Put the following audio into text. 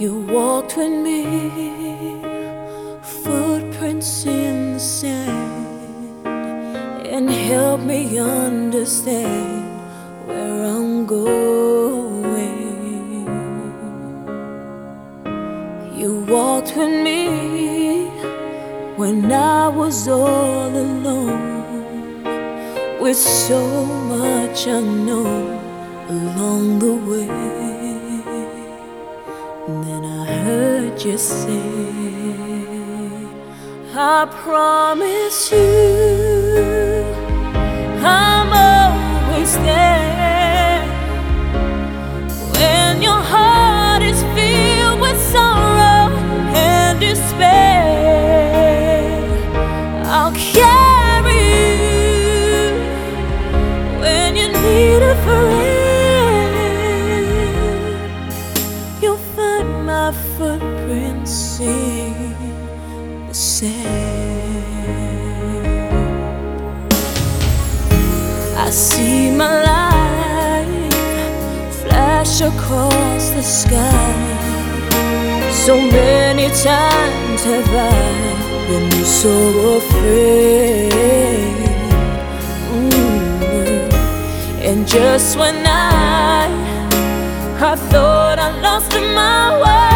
You walked with me, footprints in the sand, and helped me understand where I'm going. You walked with me when I was all alone, with so much unknown along the way. And then I heard you say, I promise you I'm always there. When your heart is filled with sorrow and despair, I'll carry you when you need a friend. You'll find my footprints in the sand. I see my light flash across the sky. So many times have I been so afraid. And just when I thought I lost my way,